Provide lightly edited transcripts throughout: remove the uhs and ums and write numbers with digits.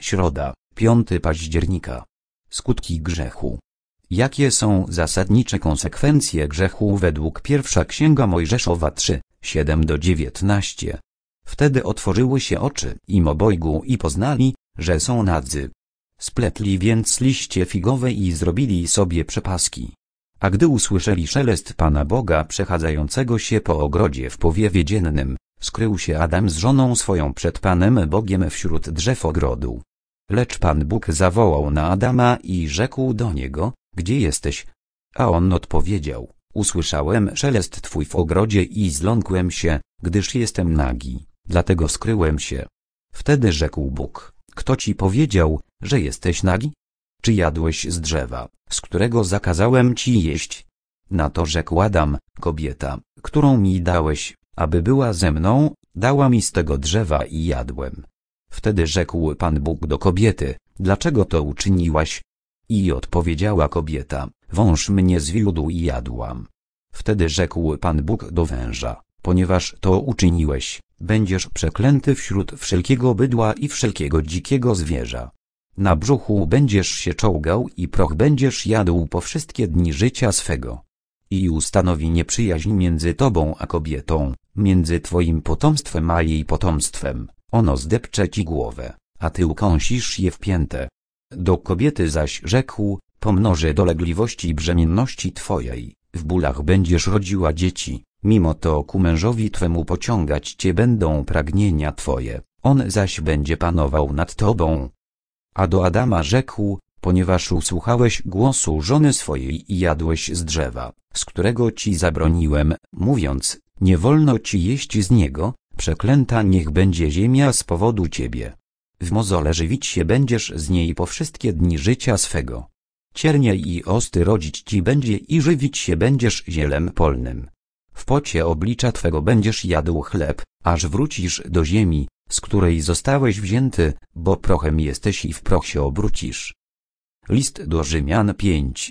Środa, 5 października. Skutki grzechu. Jakie są zasadnicze konsekwencje grzechu według pierwsza Księga Mojżeszowa 3, 7-19? Wtedy otworzyły się oczy im obojgu i poznali, że są nadzy. Spletli więc liście figowe i zrobili sobie przepaski. A gdy usłyszeli szelest Pana Boga przechadzającego się po ogrodzie w powiewie dziennym, skrył się Adam z żoną swoją przed Panem Bogiem wśród drzew ogrodu. Lecz Pan Bóg zawołał na Adama i rzekł do niego: gdzie jesteś? A on odpowiedział: usłyszałem szelest Twój w ogrodzie i zląkłem się, gdyż jestem nagi, dlatego skryłem się. Wtedy rzekł Bóg: kto Ci powiedział, że jesteś nagi? Czy jadłeś z drzewa, z którego zakazałem Ci jeść? Na to rzekł Adam: kobieta, którą mi dałeś, aby była ze mną, dała mi z tego drzewa i jadłem. Wtedy rzekł Pan Bóg do kobiety: dlaczego to uczyniłaś? I odpowiedziała kobieta: wąż mnie zwiódł i jadłam. Wtedy rzekł Pan Bóg do węża: ponieważ to uczyniłeś, będziesz przeklęty wśród wszelkiego bydła i wszelkiego dzikiego zwierza. Na brzuchu będziesz się czołgał i proch będziesz jadł po wszystkie dni życia swego. I ustanowi nieprzyjaźń między tobą a kobietą, między twoim potomstwem a jej potomstwem. Ono zdepcze ci głowę, a ty ukąsisz je w piętę. Do kobiety zaś rzekł: pomnożę dolegliwości brzemienności twojej, w bólach będziesz rodziła dzieci, mimo to ku mężowi twemu pociągać cię będą pragnienia twoje, on zaś będzie panował nad tobą. A do Adama rzekł: ponieważ usłuchałeś głosu żony swojej i jadłeś z drzewa, z którego ci zabroniłem, mówiąc: nie wolno ci jeść z niego, przeklęta niech będzie ziemia z powodu ciebie. W mozole żywić się będziesz z niej po wszystkie dni życia swego. Ciernie i osty rodzić ci będzie i żywić się będziesz zielem polnym. W pocie oblicza twego będziesz jadł chleb, aż wrócisz do ziemi, z której zostałeś wzięty, bo prochem jesteś i w proch się obrócisz. List do Rzymian 5,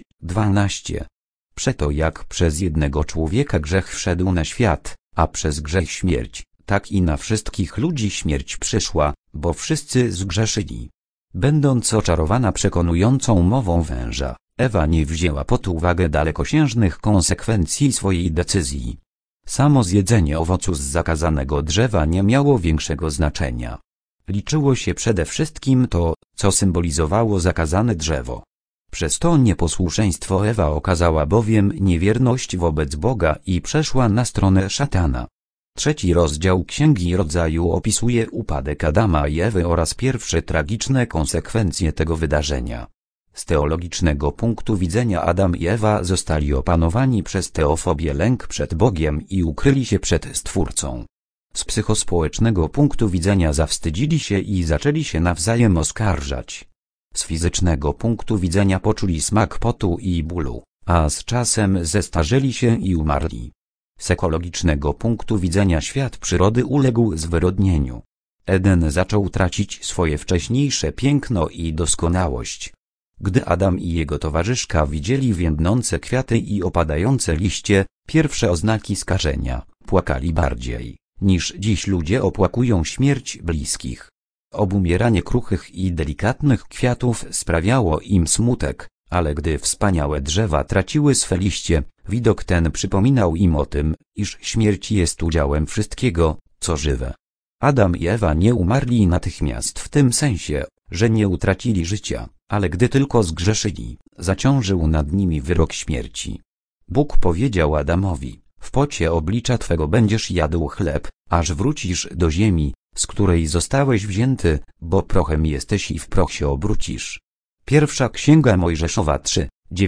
12. Przeto jak przez jednego człowieka grzech wszedł na świat, a przez grzech śmierć, tak i na wszystkich ludzi śmierć przyszła, bo wszyscy zgrzeszyli. Będąc oczarowana przekonującą mową węża, Ewa nie wzięła pod uwagę dalekosiężnych konsekwencji swojej decyzji. Samo zjedzenie owocu z zakazanego drzewa nie miało większego znaczenia. Liczyło się przede wszystkim to, co symbolizowało zakazane drzewo. Przez to nieposłuszeństwo Ewa okazała bowiem niewierność wobec Boga i przeszła na stronę szatana. 3 rozdział Księgi Rodzaju opisuje upadek Adama i Ewy oraz pierwsze tragiczne konsekwencje tego wydarzenia. Z teologicznego punktu widzenia Adam i Ewa zostali opanowani przez teofobię, lęk przed Bogiem i ukryli się przed Stwórcą. Z psychospołecznego punktu widzenia zawstydzili się i zaczęli się nawzajem oskarżać. Z fizycznego punktu widzenia poczuli smak potu i bólu, a z czasem zestarzeli się i umarli. Z ekologicznego punktu widzenia świat przyrody uległ zwyrodnieniu. Eden zaczął tracić swoje wcześniejsze piękno i doskonałość. Gdy Adam i jego towarzyszka widzieli więdnące kwiaty i opadające liście, pierwsze oznaki skażenia, płakali bardziej, niż dziś ludzie opłakują śmierć bliskich. Obumieranie kruchych i delikatnych kwiatów sprawiało im smutek, ale gdy wspaniałe drzewa traciły swe liście, widok ten przypominał im o tym, iż śmierć jest udziałem wszystkiego, co żywe. Adam i Ewa nie umarli natychmiast w tym sensie, że nie utracili życia, ale gdy tylko zgrzeszyli, zaciążył nad nimi wyrok śmierci. Bóg powiedział Adamowi: w pocie oblicza twego będziesz jadł chleb, aż wrócisz do ziemi, z której zostałeś wzięty, bo prochem jesteś i w proch się obrócisz. Pierwsza Księga Mojżeszowa 3,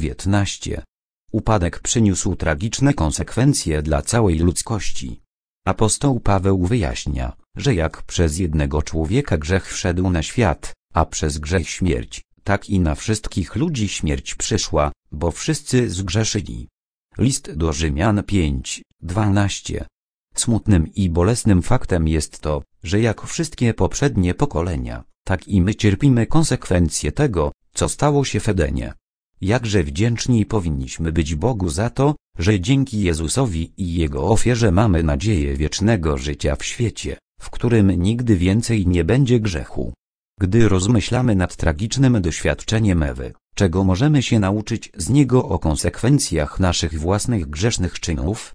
19. Upadek przyniósł tragiczne konsekwencje dla całej ludzkości. Apostoł Paweł wyjaśnia, że jak przez jednego człowieka grzech wszedł na świat, a przez grzech śmierć, tak i na wszystkich ludzi śmierć przyszła, bo wszyscy zgrzeszyli. List do Rzymian 5, 12. Smutnym i bolesnym faktem jest to, że jak wszystkie poprzednie pokolenia, tak i my cierpimy konsekwencje tego, co stało się w Edenie. Jakże wdzięczni powinniśmy być Bogu za to, że dzięki Jezusowi i Jego ofierze mamy nadzieję wiecznego życia w świecie, w którym nigdy więcej nie będzie grzechu. Gdy rozmyślamy nad tragicznym doświadczeniem Ewy, czego możemy się nauczyć z niego o konsekwencjach naszych własnych grzesznych czynów?